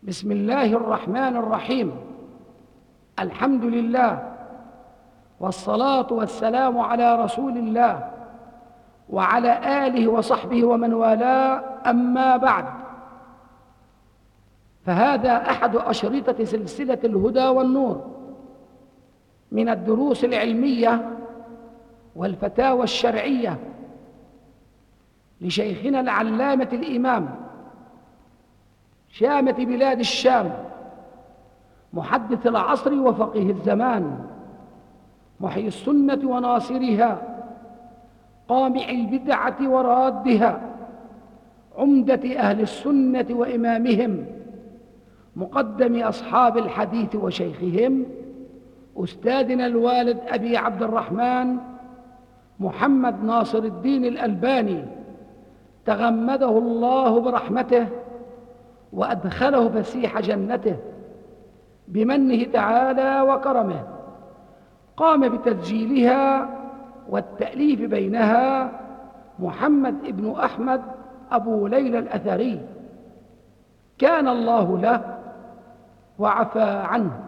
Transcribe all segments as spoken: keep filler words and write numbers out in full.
بسم الله الرحمن الرحيم. الحمد لله والصلاة والسلام على رسول الله وعلى آله وصحبه ومن والاه، أما بعد، فهذا أحد أشرطة سلسلة الهدى والنور من الدروس العلمية والفتاوى الشرعية لشيخنا العلامة الإمام شامة بلاد الشام، محدث العصر وفقيه الزمان، محيي السنة وناصرها، قامع البدعة ورادها، عمدة أهل السنة وإمامهم، مقدم أصحاب الحديث وشيخهم، أستاذنا الوالد أبي عبد الرحمن محمد ناصر الدين الألباني، تغمده الله برحمته وأدخله فسيح جنته بمنه تعالى وكرمه. قام بتسجيلها والتأليف بينها محمد ابن أحمد أبو ليلى الأثري، كان الله له وعفى عنه.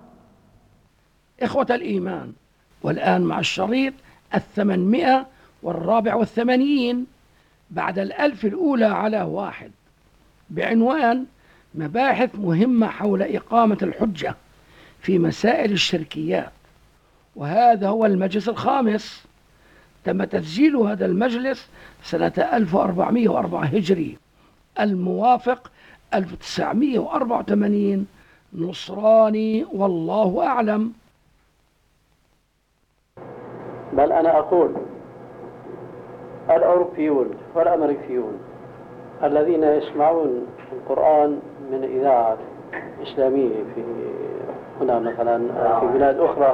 إخوة الإيمان، والآن مع الشريط الثمانمائة والرابع والثمانين بعد الألف الأولى على واحد، بعنوان مباحث مهمة حول إقامة الحجة في مسائل الشركيات. وهذا هو المجلس الخامس. تم تسجيل هذا المجلس سنة ألف وأربعمائة وأربعة هجري، الموافق ألف وتسعمائة وأربعة وثمانين نصراني، والله أعلم. بل أنا أقول الأوروبيون والأمريكيون الذين يسمعون القرآن من إذاعة إسلامية في هنا مثلا في بلاد أخرى،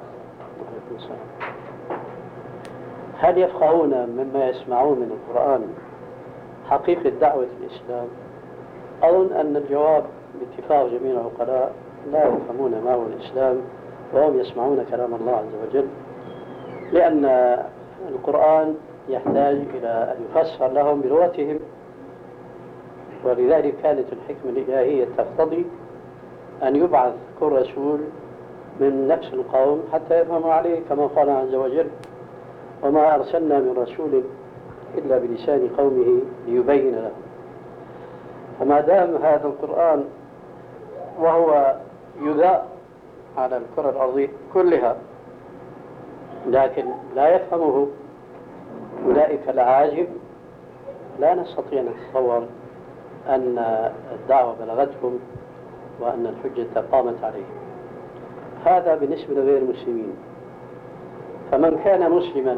هل يفقهون مما يسمعون من القرآن حقيقة دعوة الإسلام؟ أظن أن الجواب باتفاق جميع العقلاء لا يفهمون ما هو الإسلام وهم يسمعون كلام الله عز وجل، لأن القرآن يحتاج إلى أن يفسر لهم بلغتهم، ولذلك كانت الحكمة الإلهية تقتضي أن يبعث كل رسول من نفس القوم حتى يفهموا عليه، كما قال عز وجل: وما أرسلنا من رسول إلا بلسان قومه ليبين لهم. فما دام هذا القرآن وهو يذاع على الكرة الأرضية كلها لكن لا يفهمه أولئك العاجم، لا نستطيع أن نتصور أن الدعوة بلغتهم وأن الحجة قامت عليهم. هذا بالنسبة لغير المسلمين. فمن كان مسلما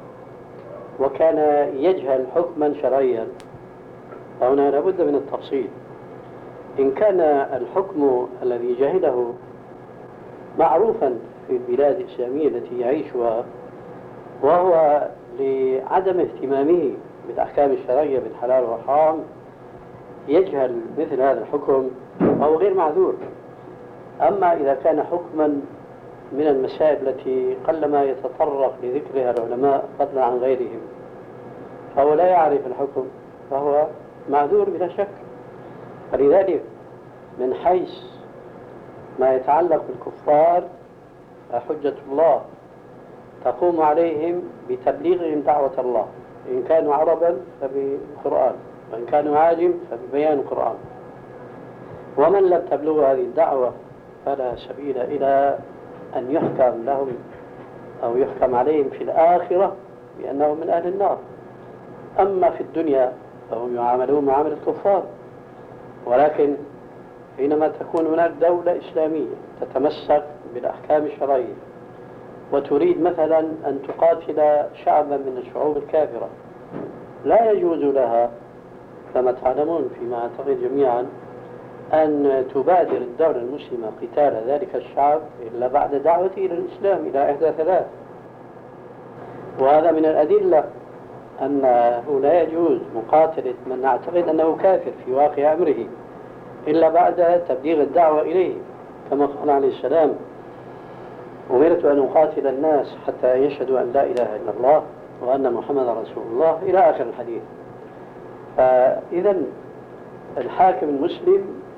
وكان يجهل حكما شرعيا، فهنا لابد من التفصيل. إن كان الحكم الذي جهله معروفا في البلاد الإسلامية التي يعيشها، وهو لعدم اهتمامه بالأحكام الشرعية بالحلال والحرام يجهل مثل هذا الحكم، فهو غير معذور. أما إذا كان حكما من المسائل التي قلما يتطرق لذكرها العلماء فضلا عن غيرهم، فهو لا يعرف الحكم، فهو معذور بلا شك. فلذلك من حيث ما يتعلق بالكفار، حجة الله تقوم عليهم بتبليغهم دعوة الله، إن كانوا عربا فبالقرآن، وإن كانوا عاجم فببيان القرآن. ومن لم تبلغ هذه الدعوة فلا سبيل إلى أن يحكم لهم أو يحكم عليهم في الآخرة بأنهم من أهل النار. أما في الدنيا فهم يعاملون معاملة الكفار، ولكن حينما تكون هناك دولة إسلامية تتمسك بالأحكام الشرعية وتريد مثلا أن تقاتل شعبا من الشعوب الكافرة، لا يجوز لها كما تعلمون فيما أعتقد جميعا أن تبادر الدولة المسلمة قتال ذلك الشعب إلا بعد دعوته إلى الإسلام إلى إحدى ثلاث. وهذا من الأدلة أنه لا يجوز مقاتلة من نعتقد أنه كافر في واقع أمره إلا بعد تبليغ الدعوة إليه، كما قال عليه السلام: أمرت أن أقاتل الناس حتى يشهدوا أن لا إله إلا الله وأن محمد رسول الله، إلى آخر الحديث. فإذا الحاكم المسلم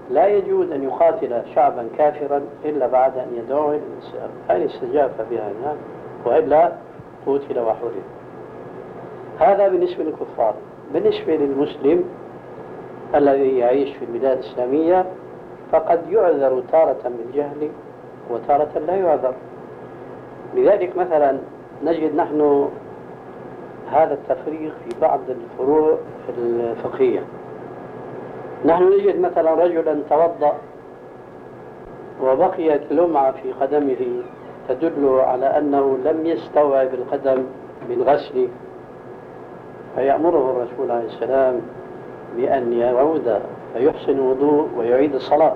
لا يجوز أن يقاتل شعبا كافرا إلا بعد أن يدعوه إلى الإسلام، فإن استجاب فبها نعم، وإلا قتل وحرم. هذا بالنسبة للكفار. بالنسبة للمسلم الذي يعيش في البلاد الإسلامية فقد يعذر تارة بالجهل وتارة لا يعذر. لذلك مثلا نجد نحن هذا التفريق في بعض الفروع الفقهية. نحن نجد مثلا رجلا توضأ وبقيت لمعة في قدمه تدل على أنه لم يستوعب القدم بالغسل، فيأمره الرسول عليه السلام بأن يعود فيحسن الوضوء ويعيد الصلاة.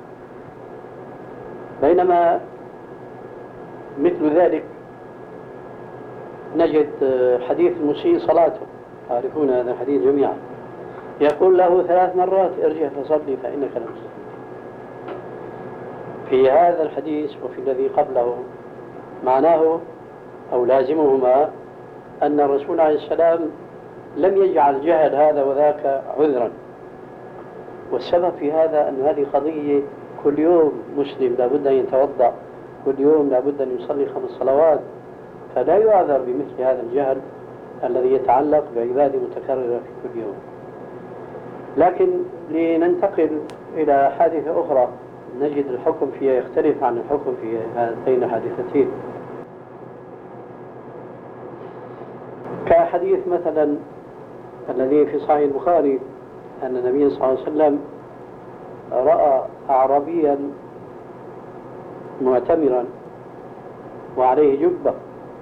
بينما مثل ذلك نجد حديث المسيء صلاته، تعرفون هذا الحديث جميعا، يقول له ثلاث مرات ارجع فصلي فإنك لم تصلي. في هذا الحديث وفي الذي قبله معناه أو لازمهما أن الرسول عليه السلام لم يجعل جهل هذا وذاك عذرا. والسبب في هذا أن هذه قضية كل يوم مسلم لابد أن يتوضأ، كل يوم لابد أن يصلي خمس صلوات، فلا يعذر بمثل هذا الجهل الذي يتعلق بعبادة متكررة في كل يوم. لكن لننتقل إلى حادثة أخرى نجد الحكم فيها يختلف عن الحكم في هاتين الحادثتين، كحديث مثلا الذي في صحيح البخاري أن النبي صلى الله عليه وسلم رأى أعرابيا معتمرا وعليه جبة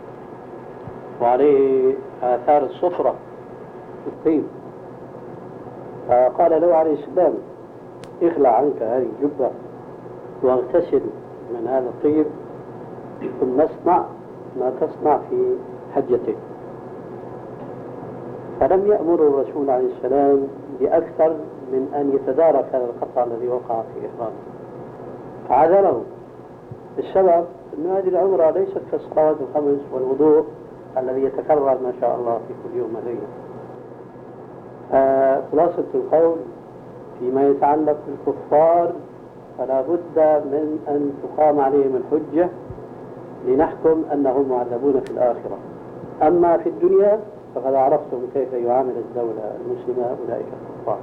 وعليه آثار الصفرة الطيب، فقال له عليه السلام اخلع عنك هذه الجبة واغتسل من هذا الطيب ثم اصنع ما تصنع في حجتك. فلم يأمر الرسول عليه السلام بأكثر من أن يتدارك هذا الخطأ الذي وقع في إحرامه، فعذره. السبب أن هذه العمرة ليست كالصلوات الخمس والوضوء الذي يتكرر ما شاء الله في كل يوم وليلة. خلاصة القول فيما يتعلق بالكفار فلا بد من أن تقام عليهم الحجة لنحكم أنهم معذبون في الآخرة. أما في الدنيا فقد عرفتم كيف يعامل الدولة المسلمة أولئك الكفار.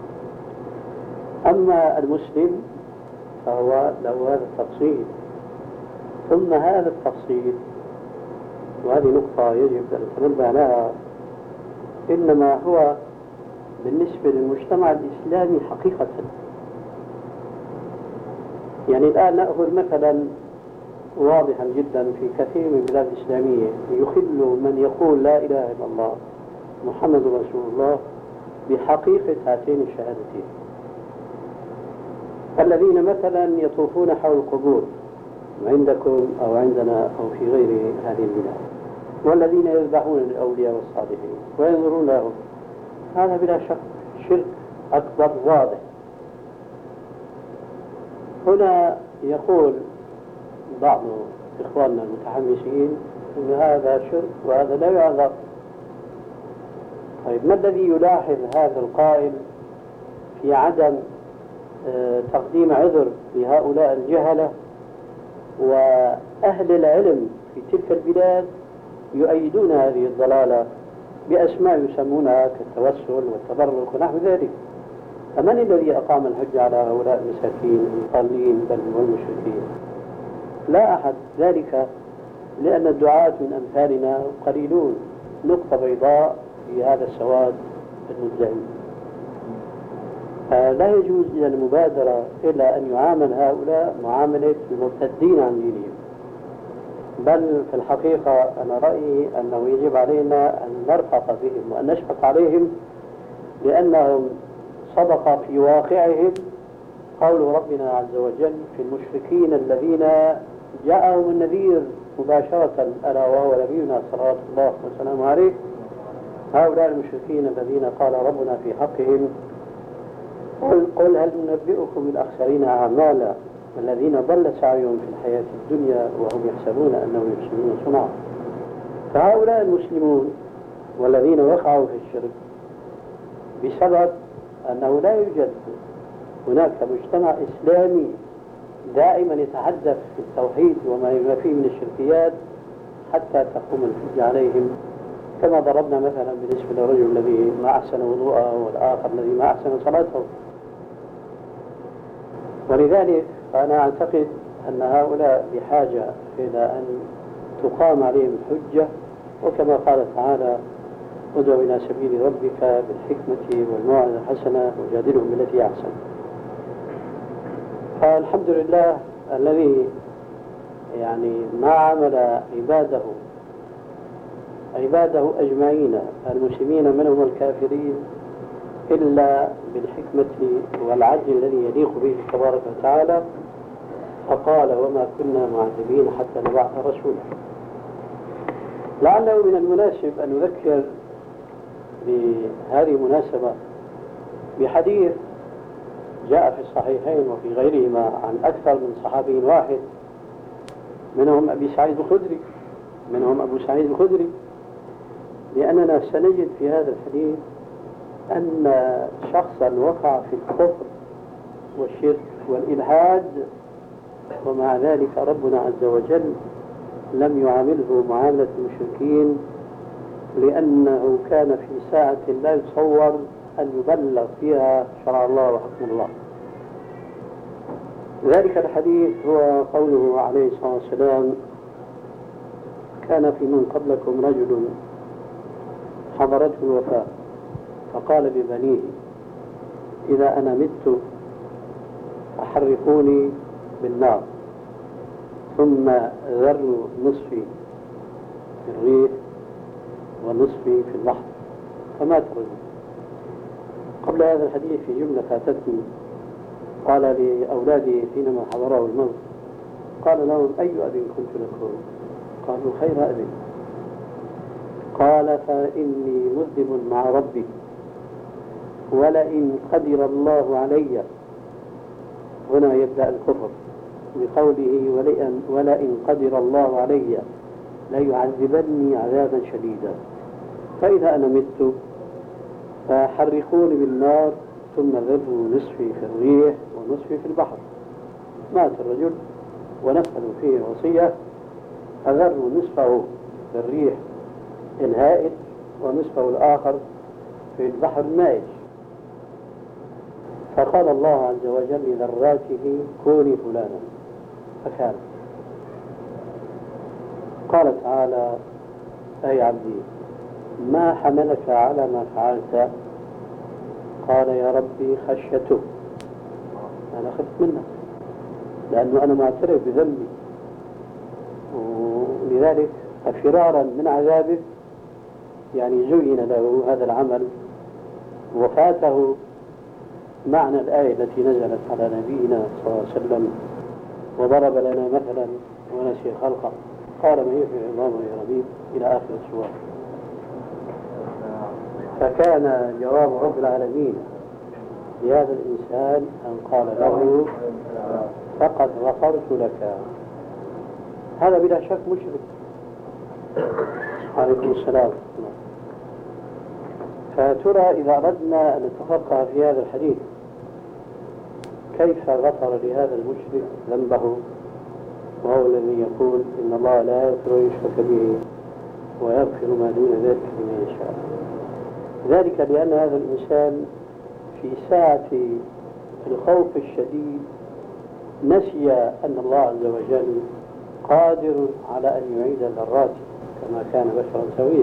أما المسلم فهو له هذا التفصيل. ثم هذا التفصيل، وهذه نقطة يجب أن نتنبه لها، إنما هو بالنسبة للمجتمع الإسلامي حقيقة. يعني الآن نأخذ مثلا واضحا جدا في كثير من البلاد الإسلامية يخل من يقول لا إله إلا الله محمد رسول الله بحقيقة هاتين الشهادتين، الذين مثلا يطوفون حول القبور عندكم أو عندنا أو في غير هذه البلاد، والذين يذبحون الأولياء والصالحين وينظرون لهم، هذا بلا شك شرك أكبر واضح. هنا يقول بعض إخواننا المتحمسين أن هذا شرك وهذا لا يعذر. طيب ما الذي يلاحظ هذا القائل في عدم تقديم عذر لهؤلاء الجهلة وأهل العلم في تلك البلاد يؤيدون هذه الضلالة بأسماء يسمونها كالتوسل والتبرك ونحو ذلك؟ فمن الذي أقام الحج على هؤلاء المساكين الضالين بل والمشركين؟ لا أحد. ذلك لأن الدعاة من أمثالنا قليلون، نقطة بيضاء في هذا السواد المدعي. فلا يجوز إلى المبادرة إلا أن يعامل هؤلاء معاملة المرتدين عن دينهم. بل في الحقيقة أنا رأيي أنه يجب علينا أن نرفق بهم وأن نشفق عليهم، لأنهم صدق في واقعهم قول ربنا عز وجل في المشركين الذين جاءهم النذير مباشرة ألا وهو نبينا صلوات الله وسلامه عليه. هؤلاء المشركين الذين قال ربنا في حقهم قل, قل هل ننبئكم بالأخسرين أعمالا الذين ضل سعيهم في الحياة الدنيا وهم يحسبون أنهم يحسنون صنعا. فهؤلاء المسلمون والذين وقعوا في الشرك بسبب أنه لا يوجد هناك مجتمع إسلامي دائما يتحدث في التوحيد وما فيه من الشركيات حتى تقوم الحجة عليهم، كما ضربنا مثلا بالنسبة للرجل الذي ما أحسن وضوءه والآخر الذي ما أحسن صلاته. ولذلك أنا أعتقد أن هؤلاء بحاجة إلى أن تقام عليهم الحجة، وكما قال تعالى: ادعو إلى سبيل ربك بالحكمة والموعظة الحسنة وجادلهم بالتي أحسن. فالحمد لله الذي يعني ما عمل عباده عباده أجمعين المسلمين منهم الكافرين إلا بالحكمة والعدل الذي يليق به تبارك وتعالى، فقال: وما كنا معذبين حتى نبعث رسولا. لعله من المناسب أن نذكر بهذه المناسبة بحديث جاء في الصحيحين وفي غيرهما عن أكثر من صحابي واحد، منهم أبي سعيد الخدري منهم أبو سعيد الخدري لأننا سنجد في هذا الحديث أن شخصا وقع في الكفر والشرك والإلحاد، ومع ذلك ربنا عز وجل لم يعامله معاملة المشركين، لأنه كان في ساعة لا يتصور أن يبلغ فيها شرع الله وحكم الله. ذلك الحديث هو قوله عليه الصلاة والسلام: كان في من قبلكم رجل حضرته الوفاة فقال لبنيه: إذا أنا مت فحرقوني بالنار ثم ذروا نصفي في الريح ونصفي في البحر. فمات الرجل. قبل هذا الحديث في جملة فاتتني، قال لأولاده حينما حضره الموت، قال لهم: أي أب كنت لكم؟ قالوا: خير أبي. قال: فإني مذنب مع ربي، ولئن قدر الله علي، هنا يبدأ الكفر بقوله: ولئن, ولئن قدر الله علي ليعذبني عذابا شديدا، فإذا أنا مت فحرقوني بالنار ثم ذروا نصفي في الريح ونصفي في البحر. مات الرجل ونفذوا فيه وصية، فذروا نصفه في الريح الهائل ونصفه الآخر في البحر المائج. فقال الله عز وجل لذراته: كوني فلانا، فكان. قال تعالى: أي عبدي ما حملك على ما فعلت؟ قال: يا ربي خشيته، أنا خفت منه لأنه أنا معترف بذنبي، ولذلك فرارا من عذابه يعني زين له هذا العمل وفاته معنى الآية التي نزلت على نبينا صلى الله عليه وسلم: وضرب لنا مثلا ونسي خلقه قال من يحيي العظام وهي رميم، إلى آخر السورة. فكان جواب رب العالمين لهذا الإنسان أن قال له: فقد غفرت لك. هذا بلا شك مشرك. عليكم السلام. فترى إذا أردنا أن نتفقه في هذا الحديث كيف غفر لهذا المشرك ذنبه، وهو الذي يقول: إن الله لا يغفر يشرك به ويغفر ما دون ذلك لمن يشاء. ذلك لأن هذا الإنسان في ساعة الخوف الشديد نسي أن الله عز وجل قادر على أن يعيد ذراته كما كان بشرا سويا،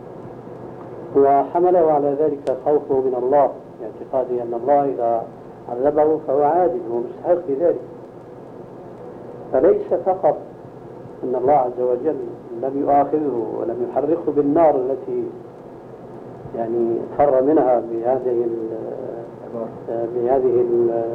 وحمله على ذلك خوفه من الله باعتقاده أن الله إذا عذبه فهو عادل ومستحق لذلك. فليس فقط أن الله عز وجل لم يؤاخذه ولم يحرقه بالنار التي يعني فر منها بهذه ال بهذه ال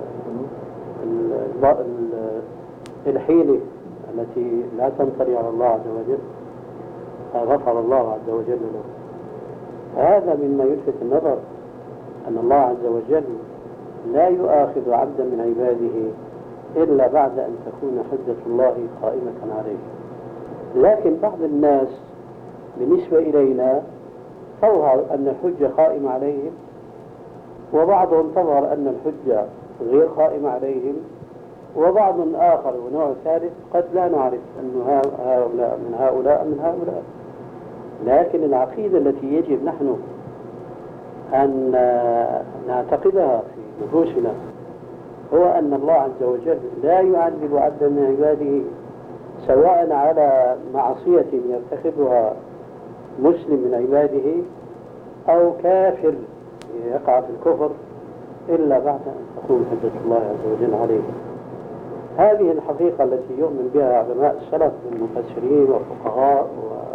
الحيلة التي لا تنطلي على الله عز وجل، فغفر الله عز وجل له. هذا مما يلفت النظر أن الله عز وجل لا يؤاخذ عبدا من عباده إلا بعد أن تكون حجة الله قائمة عليه. لكن بعض الناس بالنسبة إلينا تظهر أن الحجة قائمة عليهم، وبعضهم تظهر أن الحجة غير قائمة عليهم، وبعض آخر ونوع ثالث قد لا نعرف أن هؤلاء من هؤلاء من هؤلاء. لكن العقيدة التي يجب نحن أن نعتقدها في نفوسنا هو أن الله عز وجل لا يعذب عبدا من عباده سواء على معصية يرتكبها مسلم من عباده أو كافر يقع في الكفر إلا بعد أن تقوم حجة الله عز وجل عليه. هذه الحقيقة التي يؤمن بها علماء السلف من المفسرين والفقهاء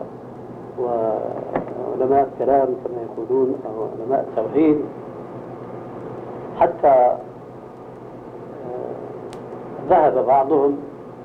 وعلماء الكلام كما يقولون أو علماء التوحيد، حتى ذهب بعضهم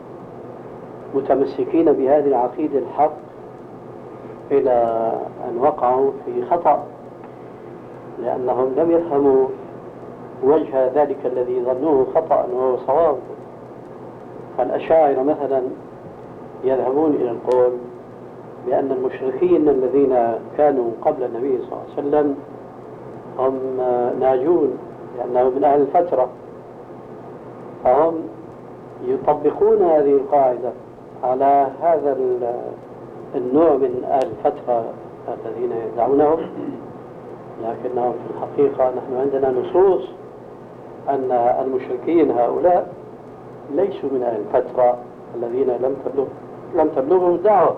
متمسكين بهذه العقيدة الحق إلى أن وقعوا في خطأ، لأنهم لم يفهموا وجه ذلك الذي ظنوه خطأ وهو صواب. فالأشاعرة مثلا يذهبون إلى القول بأن المشركين الذين كانوا قبل النبي صلى الله عليه وسلم هم ناجون لأنهم من أهل الفترة، فهم يطبقون هذه القاعدة على هذا النوع من أهل الفترة الذين يدعونهم، لكنهم في الحقيقة نحن عندنا نصوص أن المشركين هؤلاء ليسوا من أهل الفترة الذين لم تبلغ لم تبلغهم الدعوة.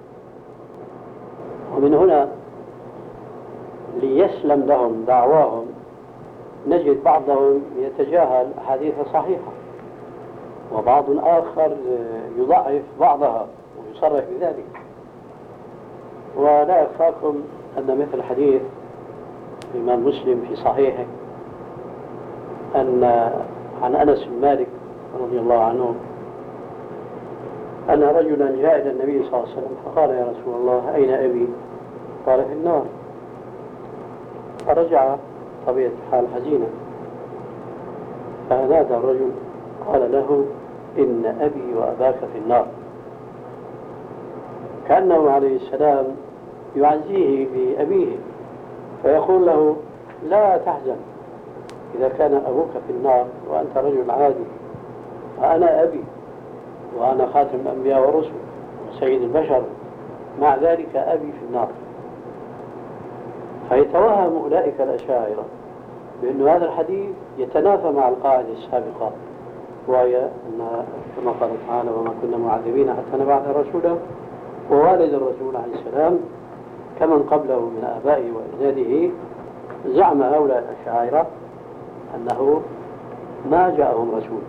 ومن هنا ليسلم لهم دعواهم نجد بعضهم يتجاهل أحاديث صحيحة، وبعض آخر يضعف بعضها ويصرح بذلك. ولا يخفاكم أن مثل حديث الإمام مسلم في صحيحه أن عن أنس بن مالك رضي الله عنه أن رجلا جاء إلى النبي صلى الله عليه وسلم فقال: يا رسول الله أين أبي؟ قال: في النار. فرجع طبيعة الحال حزينا، فنادى الرجل قال له: إن أبي وأباك في النار، كأنه عليه السلام يعزيه بأبيه، فيقول له: لا تحزن، إذا كان أبوك في النار وأنت رجل عادي، فأنا أبي وأنا خاتم الأنبياء والرسل وسيد البشر، مع ذلك أبي في النار. فيتوهم أولئك الأشاعرة بأن هذا الحديث يتنافى مع القاعدة السابقة، وهي أن كما قال تعالى: وما كنا معذبين حتى نبعث رسولا، ووالد الرسول عليه السلام كمن قبله من آبائه وأجداده. زعم هؤلاء الأشاعرة أنه ما جاءهم رسول،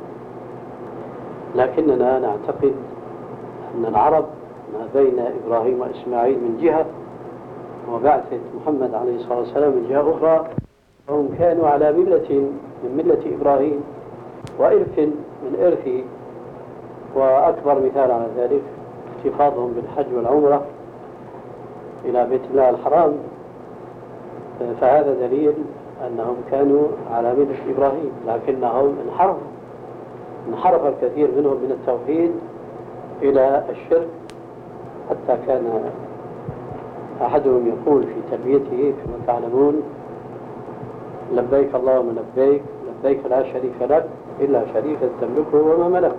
لكننا نعتقد أن العرب ما بين إبراهيم وإسماعيل من جهة وبعثة محمد عليه الصلاة والسلام من جهة أخرى، هم كانوا على ملة من ملة إبراهيم وإرث من إرثه. وأكبر مثال على ذلك احتفاظهم بالحج والعمرة إلى بيت الله الحرام، فهذا دليل أنهم كانوا على ملة إبراهيم، لكنهم انحرفوا انحرف الكثير منهم من التوحيد إلى الشرك، حتى كان أحدهم يقول في تلبيته كما تعلمون: لبيك اللهم لبيك، لبيك لا شريك لك إلا شريكا تملكه وما ملك.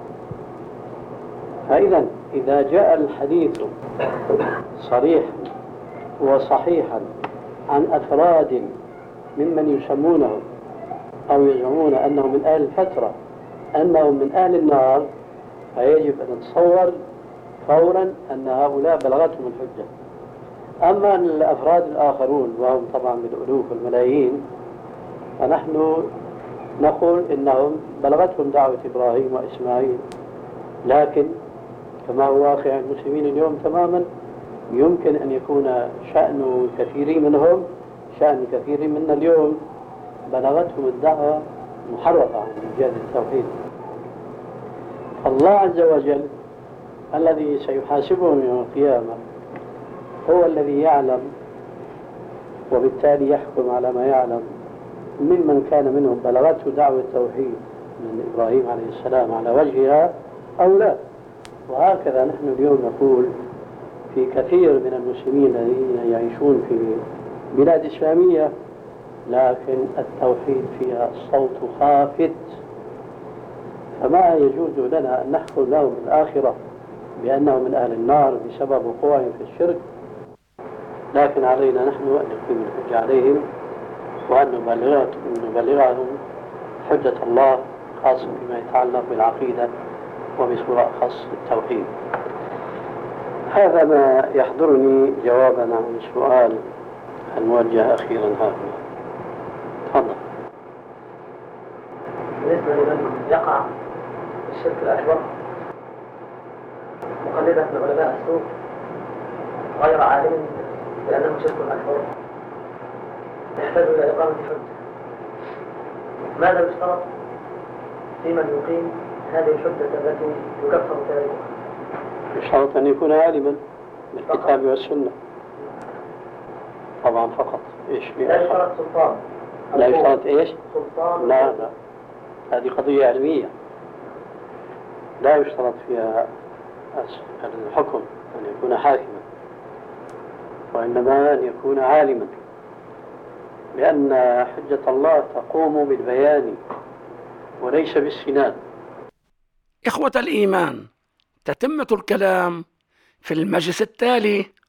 فإذا إذا جاء الحديث صريحا وصحيحا عن أفراد ممن يسمونهم أو يزعمون أنهم من أهل الفترة أنهم من أهل النار، فيجب أن نتصور فورا أن هؤلاء بلغتهم الحجة. أما الأفراد الآخرون وهم طبعا بالألوف والملايين، فنحن نقول إنهم بلغتهم دعوة إبراهيم وإسماعيل، لكن كما هو واقع المسلمين اليوم تماما يمكن أن يكون شأن كثير منهم شأن كثير منا اليوم بلغتهم الدعوة محرفة عن جهة التوحيد. الله عز وجل الذي سيحاسبهم يوم القيامة هو الذي يعلم، وبالتالي يحكم على ما يعلم ممن كان منهم بلغته دعوة التوحيد من إبراهيم عليه السلام على وجهها أو لا. وهكذا نحن اليوم نقول في كثير من المسلمين الذين يعيشون في بلاد إسلامية لكن التوحيد فيها الصوت خافت فما يجوز لنا أن نحكم لهم الآخرة بأنهم من أهل النار بسبب وقوعهم في الشرك، لكن علينا نحن أن نقيم الحجة عليهم وأن نبلغهم حجة الله، خاصة فيما يتعلق بالعقيدة وبصورة خاصة التوحيد. هذا ما يحضرني جوابا عن السؤال الموجه أخيرا هذا. تفضل. بالنسبة لمن يقع في الشرك الأكبر مقلدا من علماء السوء غير عالم بأنه شرك أكبر يحتاج إلى إقامة حجة، ماذا يشترط في من يقيم هذه الحجة التي يكفر تاريخها؟ يشترط أن يكون عالما بالكتاب والسنة طبعا فقط. إيش لا يشترط سلطان؟ لا يشترط إيش؟ سلطان؟ لا لا، هذه قضية علمية لا يشترط فيها الحكم أن يكون حاكما، وإنما أن يكون عالما، لأن حجة الله تقوم بالبيان وليس بالسنان. إخوة الإيمان، تتمة الكلام في المجلس التالي.